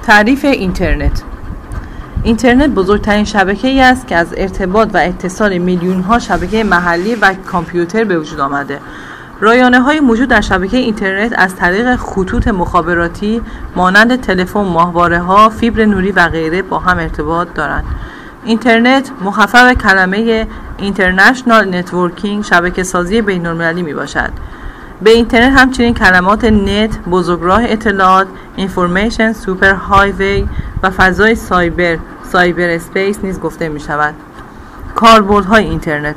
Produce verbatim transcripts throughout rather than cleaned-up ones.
تعریف اینترنت. اینترنت بزرگترین شبکه‌ای است که از ارتباط و اتصال میلیون‌ها شبکه محلی و کامپیوتر به وجود آمده. رایانه‌های موجود در شبکه اینترنت از طریق خطوط مخابراتی مانند تلفن، ماهواره‌ها، فیبر نوری و غیره با هم ارتباط دارند. اینترنت مخفف کلمه اینترنشنال نتورکینگ، شبکه سازی بین‌المللی میباشد. به اینترنت همچنین کلمات نت، بزرگراه اطلاعات، اینفورمیشن سوپر هایوی و فضای سایبر، سایبر اسپیس نیز گفته می شود. کاربردهای اینترنت: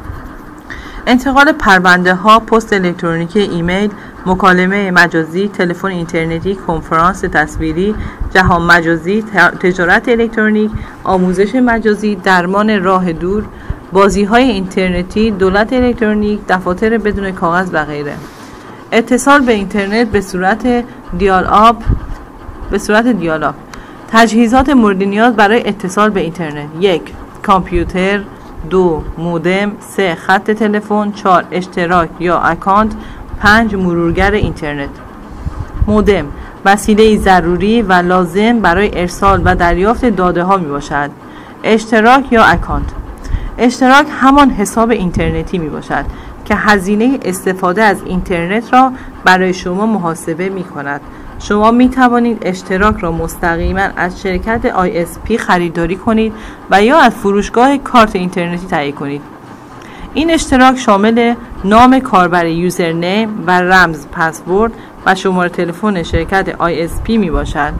انتقال پرونده ها، پست الکترونیکی، ایمیل، مکالمه مجازی، تلفن اینترنتی، کنفرانس تصویری، جهان مجازی، تجارت الکترونیک، آموزش مجازی، درمان راه دور، بازی‌های اینترنتی، دولت الکترونیک، دفاتر بدون کاغذ و غیره. اتصال به اینترنت به صورت دیال-آپ به صورت دیال-آپ. تجهیزات مورد نیاز برای اتصال به اینترنت: یک کامپیوتر، دو مودم، سه خط تلفن، چهار اشتراک یا اکانت، پنج مرورگر اینترنت. مودم وسیله ضروری و لازم برای ارسال و دریافت داده ها می باشد. اشتراک یا اکانت: اشتراک همان حساب اینترنتی می باشد که هزینه استفاده از اینترنت را برای شما محاسبه می کند. شما می توانید اشتراک را مستقیما از شرکت آی اس پی خریداری کنید و یا از فروشگاه کارت اینترنتی تهیه کنید. این اشتراک شامل نام کاربر، یوزرنیم و رمز پسورد و شماره تلفن شرکت آی اس پی می باشد.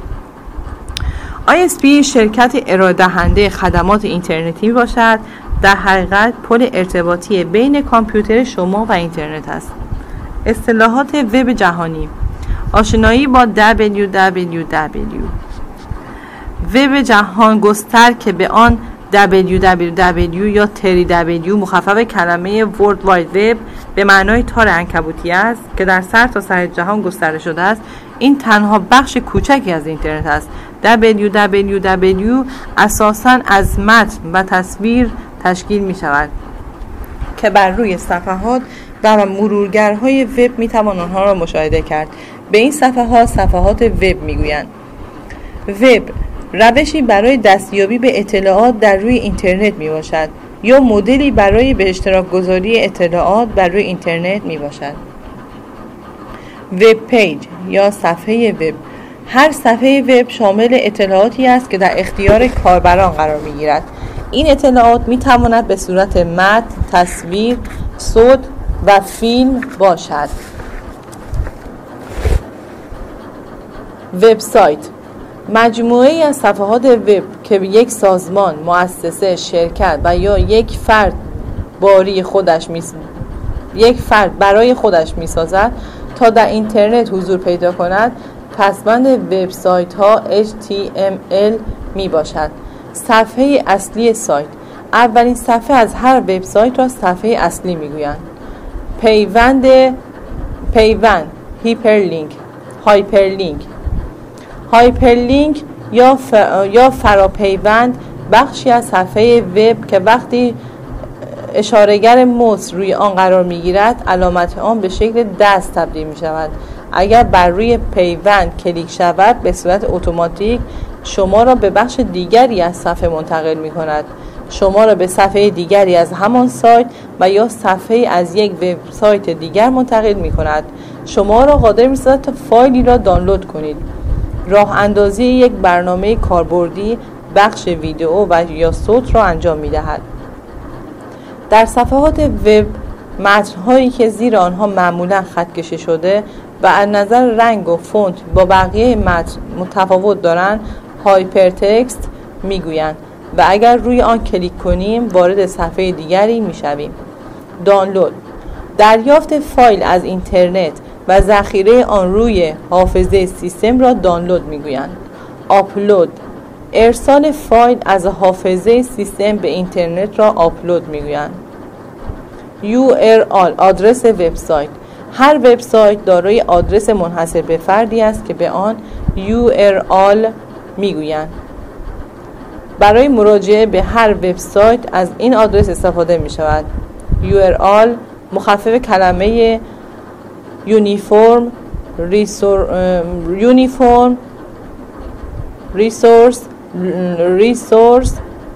آی اس پی شرکت ارائه دهنده خدمات اینترنتی می باشد. در حقیقت پل ارتباطی بین کامپیوتر شما و اینترنت است. اصطلاحات وب جهانی: آشنایی با دبلیو دبلیو دبلیو. وب جهان گستر که به آن دبلیو دبلیو دبلیو یا تری دبلیو مخفف کلمه ورلد واید وب به معنای تار عنکبوتی است که در سر تا سر جهان گسترده شده است. این تنها بخش کوچکی از اینترنت است. دبلیو دبلیو دبلیو اساساً از متن و تصویر تشکیل می شود که بر روی صفحات و مرورگرهای وب می توان آنها را مشاهده کرد. به این صفحات صفحات وب می گویند. وب روشی برای دستیابی به اطلاعات در روی اینترنت می باشد یا مدلی برای به اشتراک گذاری اطلاعات بر روی اینترنت می باشد. وب پیج یا صفحه وب: هر صفحه وب شامل اطلاعاتی است که در اختیار کاربران قرار می گیرد. این اطلاعات می تواند به صورت متن، تصویر، صوت و فیلم باشد. وبسایت مجموعه‌ای از صفحات وب که یک سازمان، مؤسسه، شرکت و یا یک فرد باری خودش می یک فرد برای خودش می‌سازد تا در اینترنت حضور پیدا کند. پسوند وبسایت‌ها اچ تی ام ال می باشد. صفحه اصلی سایت: اولین صفحه از هر وبسایت را صفحه اصلی میگویند. پیوند پیوند هیپرلینک هایپرلینک هایپرلینک یا ف... یا فراپیوند بخشی از صفحه وب که وقتی اشارهگر موس روی آن قرار میگیرد علامت آن به شکل دست تبدیل می شود. اگر بر روی پیوند کلیک شود به صورت اتوماتیک شما را به بخش دیگری از صفحه منتقل می کند. شما را به صفحه دیگری از همان سایت و یا صفحه از یک وبسایت دیگر منتقل می کند. شما را قادر می سازد تا فایلی را دانلود کنید. راه اندازی یک برنامه کاربردی بخش ویدئو و یا صوت را انجام می دهد. در صفحات وب متن‌هایی که زیر آنها معمولا خط کشی شده و از نظر رنگ و فونت با بقیه متن متفاوت دارند هایپرتکست میگویند و اگر روی آن کلیک کنیم وارد صفحه دیگری میشویم. دانلود دریافت فایل از اینترنت و ذخیره آن روی حافظه سیستم را دانلود میگویند. آپلود ارسال فایل از حافظه سیستم به اینترنت را آپلود میگویند. یو آر ال آدرس وبسایت هر وبسایت دارای آدرس منحصر به فردی است که به آن یو آر ال میگویند. برای مراجعه به هر وبسایت از این آدرس استفاده می شود. یو آر ال مخفف کلمه یونیفرم ریسور یونیفرم resource resource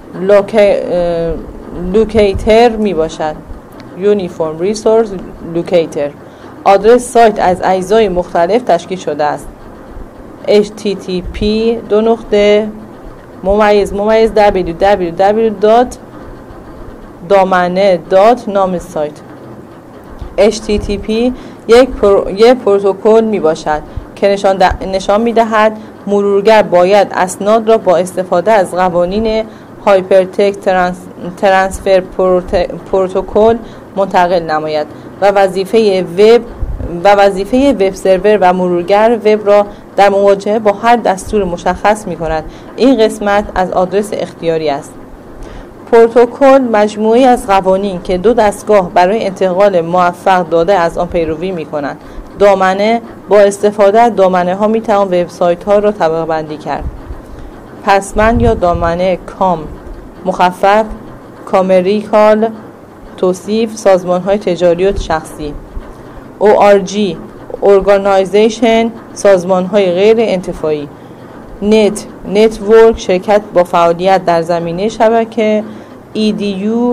locator می باشد. یونیفرم ریسورس لوکیتر. آدرس سایت از اجزای مختلف تشکیل شده است. اچ تی تی پی دو نقطه ممیز ممیز دبلیو دبلیو دبلیو دات دامنه دات نام سایت. اچ تی تی پی یک پر... یک پروتکل می باشد که نشان, د... نشان می دهد مرورگر باید اسناد را با استفاده از قوانین هایپرتکست ترانس... ترانسفر پروت... پروتکل منتقل نماید و وظیفه وب و وظیفه وب سرور و مرورگر وب را در مواجهه با هر دستور مشخص می کند. این قسمت از آدرس اختیاری است. پروتکل مجموعی از قوانین که دو دستگاه برای انتقال موفق داده از آن پیروی می کنند. دامنه با استفاده از دامنه ها می توان وبسایت ها را طبقه بندی کرد. پسمند یا دامنه کام مخفف کامریکال توصیف سازمان های تجاری و شخصی. او آر جی ارگانایزیشن سازمان های غیر انتفاعی. نت نتورک شرکت با فعالیت در زمینه شبکه. ای دی یو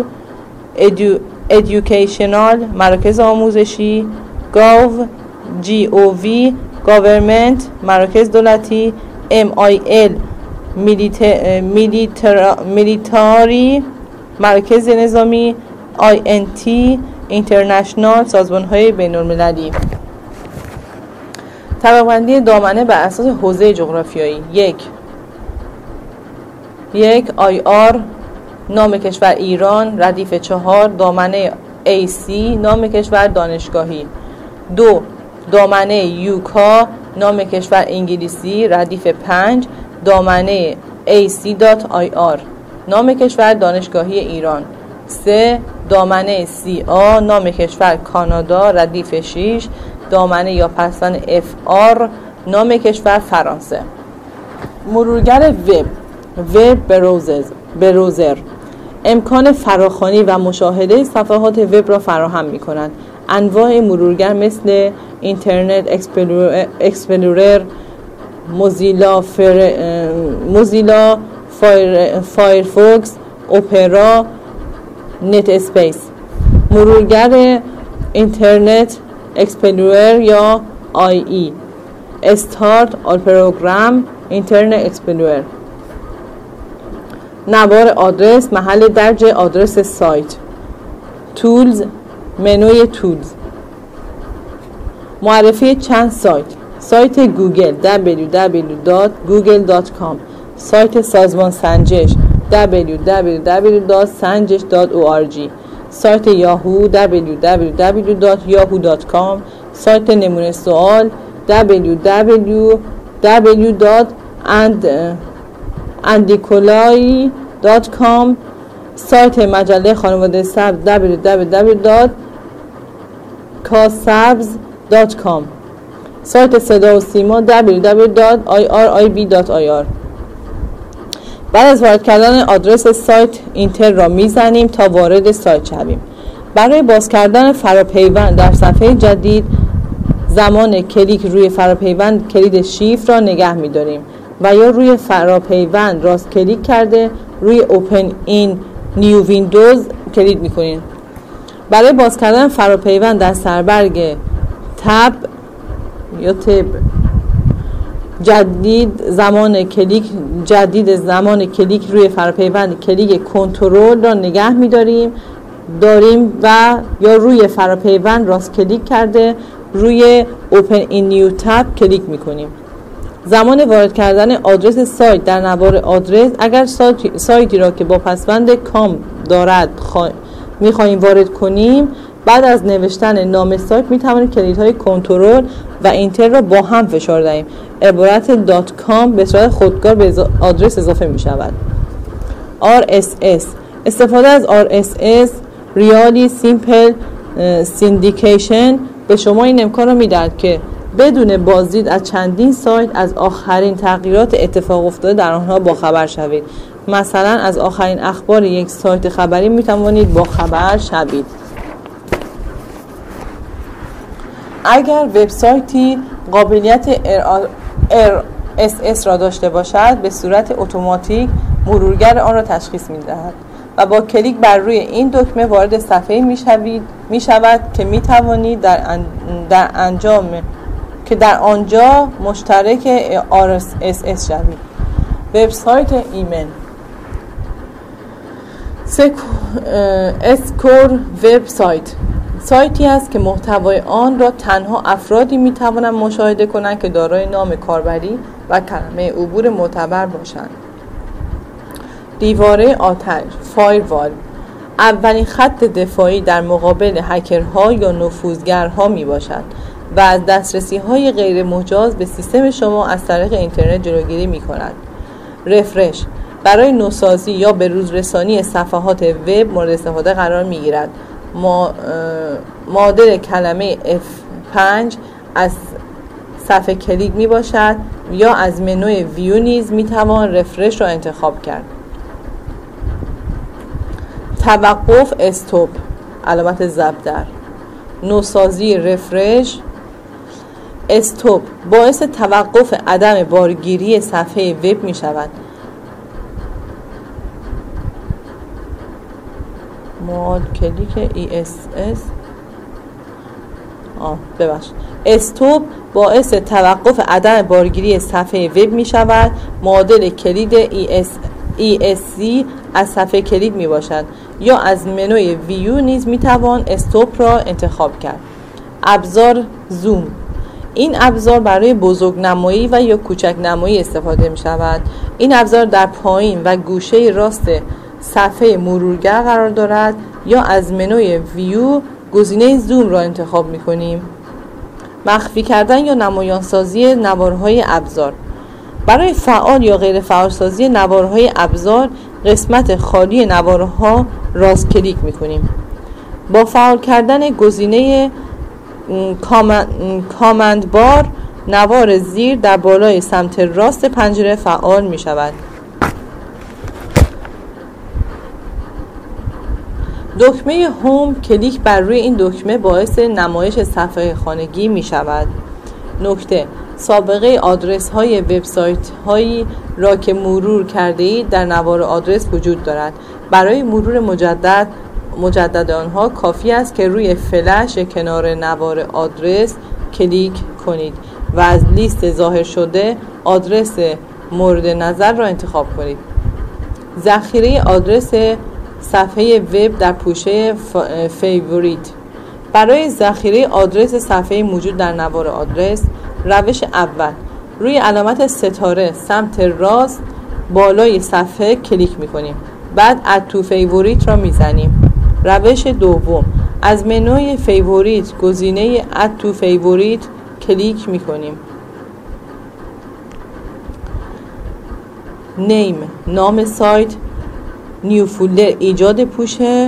ادویکیشنال مراکز آموزشی. گاو جی او وی گاورمنت مراکز دولتی. ام آی ال میلیتاری مراکز نظامی. آی ان تی اینترنشنال سازمان های بین المللی. طبقه‌بندی دامنه بر اساس حوزه جغرافیایی. یک یک آی آر نام کشور ایران ردیف چهار دامنه ای سی نام کشور دانشگاهی. دو دامنه یوکا نام کشور انگلیسی ردیف پنج دامنه ای سی دات آی آر نام کشور دانشگاهی ایران. سه دامنه سی آ نام کشور کانادا ردیف شش دامنه یا پسوند اف آر نام کشور فرانسه. مرورگر وب وب بروزر بروزر امکان فراخوانی و مشاهده صفحات وب را فراهم می کند. انواع مرورگر مثل اینترنت اکسپلورر، موزیلا فر... موزیلا فایر... فایرفوکس، اپرا، نت اسپیس. مرورگر اینترنت اکسپلورر یا آی ای. استارت آل پروگرام اینترنت اکسپلورر. نوار آدرس محل درج آدرس سایت. تولز منوی تولز. معرفی چند سایت. سایت گوگل دبلیو دبلیو دات گوگل دات کام. سایت سازمان سنجش دبلیو دبلیو دبلیو دات سنجش دات او آر جی. سایت یاهو دبلیو دبلیو دبلیو دات یاهو دات کام. سایت نمونه سوال دبلیو دبلیو دبلیو دات اندیکولای دات کام. سایت مجله خانواده سبز دبلیو دبلیو دبلیو دات کاسبز دات کام. سایت صدا و سیما دبلیو دبلیو دات آی آر آی بی دات آی آر. بعد از وارد کردن آدرس سایت اینتر را میزنیم تا وارد سایت شویم. برای باز کردن فراپیوند در صفحه جدید زمان کلیک روی فراپیوند کلید شیفت را نگه می‌داریم و یا روی فراپیوند راست کلیک کرده روی اوپن این نیو ویندوز کلید می‌کنیم. برای باز کردن فراپیوند در سربرگ تب یا تب جدید زمان کلیک جدید زمان کلیک روی فراپیوند کلیک کنترل را نگه می‌داریم داریم و یا روی فراپیوند راست کلیک کرده روی اوپن این نیو تب کلیک می‌کنیم. زمان وارد کردن آدرس سایت در نوار آدرس اگر سایت سایتی را که با پسوند کام دارد خوا... می‌خواهیم وارد کنیم بعد از نوشتن نام سایت می‌توانیم کلیدهای کنترل و اینتر را با هم فشار دهیم. عبارت دات کام به صورت خودکار به آدرس اضافه می‌شود. آر اس اس استفاده از آر اس اس ریالی سیمپل سیندیکیشن به شما این امکان را می‌دهد که بدون بازدید از چندین سایت از آخرین تغییرات اتفاق افتاده در آنها باخبر شوید. مثلا از آخرین اخبار یک سایت خبری می‌توانید باخبر شوید. اگر وبسایتی قابلیت ارائه, اس اس را داشته باشد به صورت اتوماتیک مرورگر آن را تشخیص می‌دهد و با کلیک بر روی این دکمه وارد صفحه‌ای می‌شوید می‌شود که می‌توانید در ان... در انجام که در آنجا مشترک آر اس اس شوید. وبسایت ایمن اسکور وبسایت سایتی است که محتوای آن را تنها افرادی می‌توانند مشاهده کنند که دارای نام کاربری و کلمه عبور معتبر باشند. دیواره آتش فایروال اولین خط دفاعی در مقابل هکرها یا نفوذگرها میباشد و از دسترسی‌های غیر مجاز به سیستم شما از طریق اینترنت جلوگیری می‌کند. رفرش برای نوسازی یا به روز رسانی صفحات وب مورد استفاده قرار می‌گیرد. ما مادر کلمه اف پنج از صفحه کلیک میباشد یا از منوی ویو نیز میتوان رفرش را انتخاب کرد. توقف استوب علامت ضرب در نوسازی رفرش استوب باعث توقف عدم بارگیری صفحه وب می شود. ماد کلیک ای اس اس آه ببخش استوب باعث توقف عدم بارگیری صفحه وب می شود. معادل کلید ای اس ای اس سی از صفحه کلید می باشد یا از منوی ویو نیز می توان استوب را انتخاب کرد. ابزار زوم این ابزار برای بزرگ نمایی و یا کوچک نمایی استفاده می شود. این ابزار در پایین و گوشه راست صفحه مرورگر قرار دارد یا از منوی ویو گزینه زوم را انتخاب می کنیم. مخفی کردن یا نمایانسازی نوارهای ابزار برای فعال یا غیر فعال سازی نوارهای ابزار قسمت خالی نوارها راست کلیک می کنیم. با فعال کردن گزینه کامند بار نوار زیر در بالای سمت راست پنجره فعال می شود. دکمه هوم کلیک بر روی این دکمه باعث نمایش صفحه خانگی می شود. نکته: سابقه آدرس های وبسایت هایی را که مرور کرده اید در نوار آدرس وجود دارد. برای مرور مجدد مجدد آنها کافی است که روی فلش کنار نوار آدرس کلیک کنید و از لیست ظاهر شده آدرس مورد نظر را انتخاب کنید. ذخیره آدرس صفحه وب در پوشه فیوریت برای ذخیره آدرس صفحه موجود در نوار آدرس، روش اول: روی علامت ستاره سمت راست بالای صفحه کلیک می‌کنیم. بعد اد تو فیوریت را می‌زنیم. روش دوم: از منوی فیوریت گزینه اد تو فیوریت کلیک می‌کنیم. نیم نام سایت، نیو فولدر ایجاد پوشه،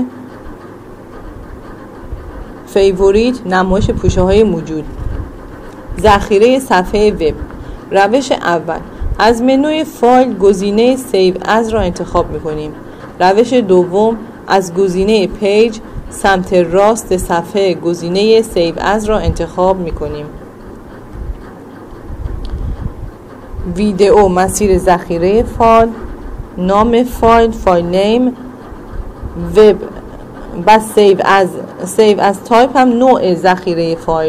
فیوریت نمایش پوشه های موجود. ذخیره صفحه وب. روش اول: از منوی فایل گزینه سیو از را انتخاب می‌کنیم. روش دوم: از گزینه پیج سمت راست صفحه گزینه سیو از را انتخاب می‌کنیم. ویدئو مسیر ذخیره فایل، نام فایل، فایل نیم، وب و سیو از سیو از تایپ هم نوع ذخیره فایل.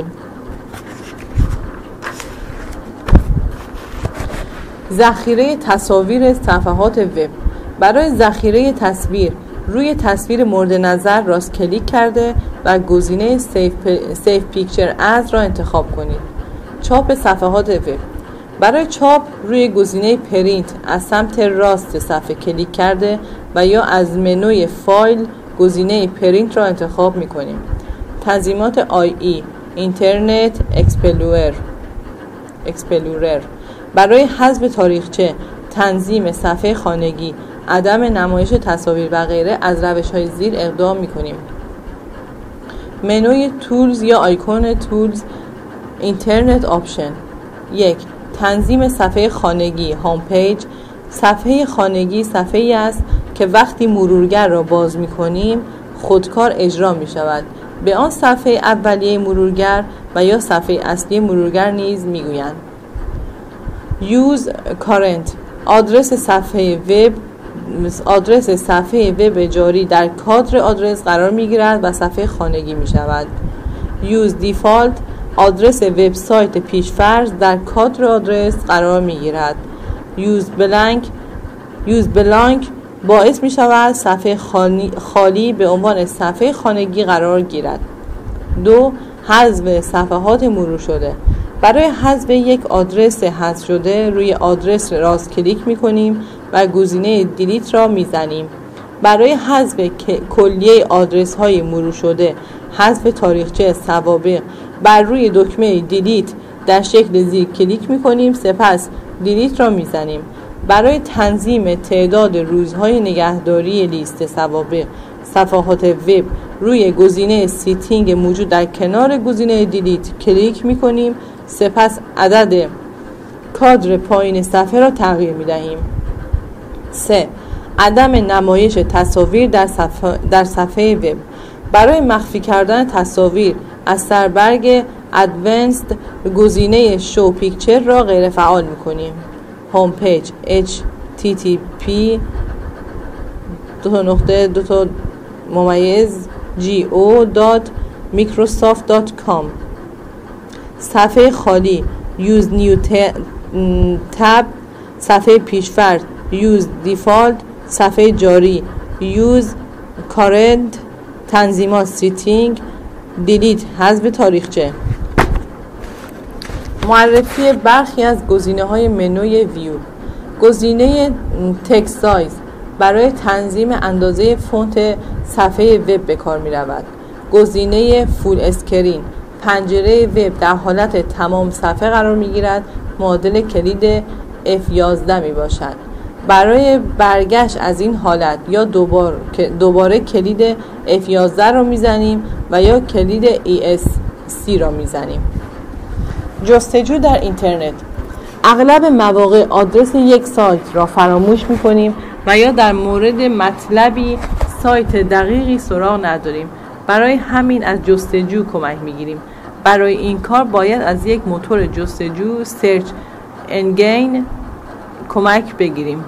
ذخیره تصاویر صفحات وب. برای ذخیره تصویر روی تصویر مورد نظر راست کلیک کرده و گزینه سیو سیو پیکچر از را انتخاب کنید. چاپ صفحات وب. برای چاپ روی گزینه پرینت از سمت راست صفحه کلیک کرده و یا از منوی فایل گزینه پرینت را انتخاب می کنیم. تنظیمات آی ای اینترنت اکسپلورر اکسپلورر برای حذف تاریخچه، تنظیم صفحه خانگی، عدم نمایش تصاویر و غیره از روش‌های زیر اقدام می کنیم. منوی تولز یا آیکون تولز اینترنت آپشن. یک. تنظیم صفحه خانگی هوم پیج. صفحه خانگی صفحه‌ای است که وقتی مرورگر را باز می‌کنیم خودکار اجرا می‌شود. به آن صفحه اولیه مرورگر و یا صفحه اصلی مرورگر نیز می‌گویند. use current آدرس صفحه وب آدرس صفحه وب جاری در کادر آدرس قرار میگیرد و صفحه خانگی می شود. use default آدرس وبسایت پیشفرض در کادر آدرس قرار می گیرد. use blank use blank باعث می شود صفحه خالی به عنوان صفحه خانگی قرار گیرد. دو حذف صفحات مرور شده. برای حذف یک آدرس حذف شده روی آدرس راست کلیک می کنیم و گزینه دیلیت را می زنیم. برای حذف کلیه آدرس های مرور شده، حذف تاریخچه سوابق، بر روی دکمه دیلیت در شکل زیر کلیک می کنیم، سپس دیلیت را می زنیم. برای تنظیم تعداد روزهای نگهداری لیست سوابق صفحات وب روی گزینه سیتینگ موجود در کنار گزینه دیلیت کلیک می کنیم، سپس عدد کادر پایین صفحه را تغییر می دهیم. سه عدم نمایش تصاویر در صفحه, در صفحه وب. برای مخفی کردن تصاویر از سربرگ ادوانسد گزینه شو پیکچر را غیر فعال می کنیم. هوم پیج اچ تی تی پی دو نقطه دو تا ممیز جی او دات میکروسافت دات کام. صفحه خالی use new tab صفحه پیشفرض use default صفحه جاری use current تنظیمات سیتینگ delete حذف تاریخچه. معرفی برخی از گزینه‌های منوی ویو. گزینه تکست سایز برای تنظیم اندازه فونت صفحه وب به کار می‌رود. گزینه فول اسکرین پنجره وب در حالت تمام صفحه قرار می‌گیرد، معادل کلید اف یازده میباشد. برای برگشت از این حالت یا دوباره دوباره کلید اف یازده را میزنیم و یا کلید ای اس سی را میزنیم. جستجو در اینترنت. اغلب مواقع آدرس یک سایت را فراموش میکنیم و یا در مورد مطلبی سایت دقیقی سراغ نداریم. برای همین از جستجو کمک میگیریم. برای این کار باید از یک موتور جستجو سرچ انجین کمک بگیریم.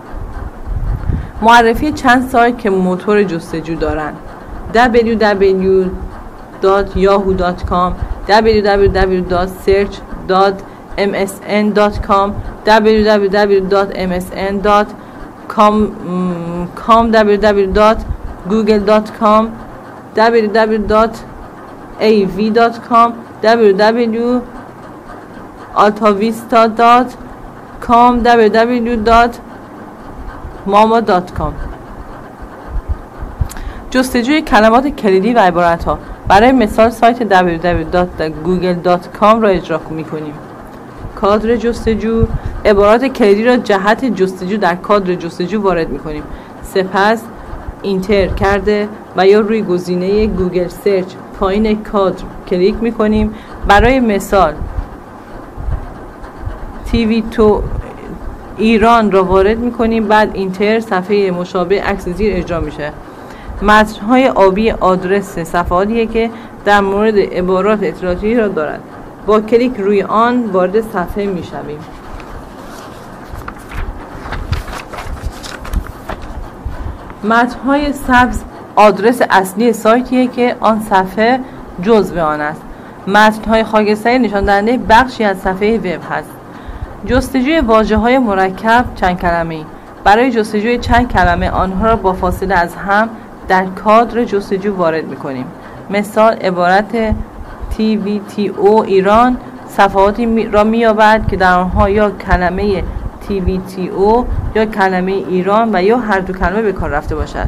معرفی چند سایت که موتور جستجو دارند: دبلیو دبلیو دبلیو دات یاهو دات کام، دبلیو دبلیو دبلیو دات سرچ دات ام اس ان دات کام، دبلیو دبلیو دبلیو دات ام اس ان دات کام، دبلیو دبلیو دات گوگل دات کام، دبلیو دبلیو دات ای وی دات کام، دبلیو دبلیو دات آلتاویستا دات کام، دبلیو دبلیو دبلیو دات ماما دات کام. جستجوی کلمات کلیدی و عبارت‌ها. برای مثال سایت دبلیو دبلیو دبلیو دات گوگل دات کام را اجرا می‌کنیم. کادر جستجو عبارات کلیدی را جهت جستجو در کادر جستجو وارد می‌کنیم. سپس اینتر کرده و یا روی گزینه گوگل سرچ پایین کادر کلیک می‌کنیم. برای مثال تیوی تو ایران را وارد می‌کنیم، بعد اینتر، صفحه مشابه عکس زیر اجرا میشه. متن‌های آبی آدرس صفحاتیه که در مورد عبارات اطلاعاتی را دارد. با کلیک روی آن وارد صفحه میشویم. متن‌های سبز آدرس اصلی سایتیه که آن صفحه جزو آن است. متن‌های خاکستری نشان دهنده بخشی از صفحه وب هست. جستجوی واژه‌های مرکب چند کلمه‌ای. برای جستجوی چند کلمه آنها را با فاصله از هم در کادر جستجو وارد می‌کنیم. مثال عبارت تی وی تی او ایران صفحاتی را می‌یابد که در آنها یا کلمه تی وی تی او یا کلمه ایران و یا هر دو کلمه به کار رفته باشد.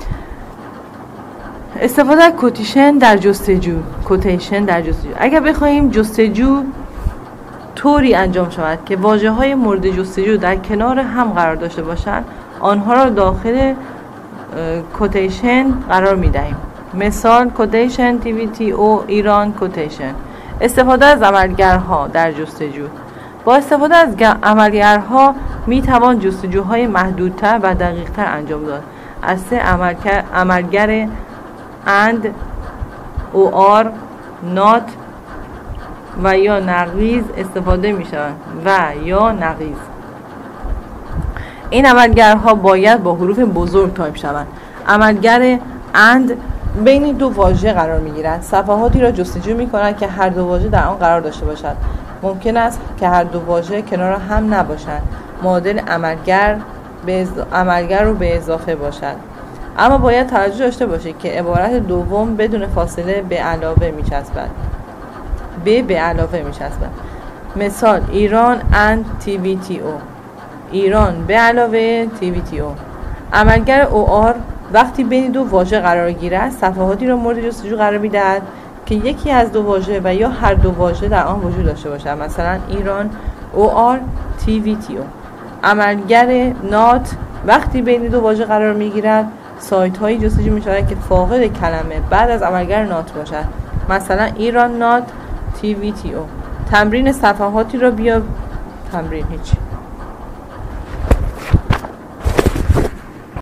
استفاده از کوتیشن در جستجو. کوتیشن در جستجو. اگر بخواهیم جستجو طوری انجام شود که واژه‌های مورد جستجو در کنار هم قرار داشته باشند، آنها را داخل کوتیشن قرار می‌دهیم. مثال کوتیشن تی وی تی او ایران کوتیشن. استفاده از عملگرها در جستجو. با استفاده از عملگرها می‌توان جستجوهای محدودتر و دقیق‌تر انجام داد. از سه عملگر and, or, not و یا نقیض استفاده می شوند و یا نقیض. این عملگرها باید با حروف بزرگ تایپ شوند. عملگر اند بین دو واژه قرار می گیرد. صفحاتی را جستجو می کند که هر دو واژه در آن قرار داشته باشد. ممکن است که هر دو واژه کنار هم نباشند. معادل عملگر به عملگر رو به اضافه باشد. اما باید توجه داشته باشید که عبارت دوم بدون فاصله به علاوه می چسبد. به به علاوه می چسبد. مثال ایران and تی وی تی او. ایران به علاوه تی وی تی او. عملگر او آر وقتی بین دو واژه قرار گیرد صفحاتی را مورد جستجو قرار می‌دهد که یکی از دو واژه و یا هر دو واژه در آن وجود داشته باشد. مثلا ایران او آر تی وی تی او. عملگر نات وقتی بین دو واژه قرار می‌گیرد سایت هایی جستجو می‌شود که فاقد کلمه بعد از عملگر نات باشد. مثلا ایران نات تی وی تی او. تمرین صفحاتی را بیا تمرین هیچ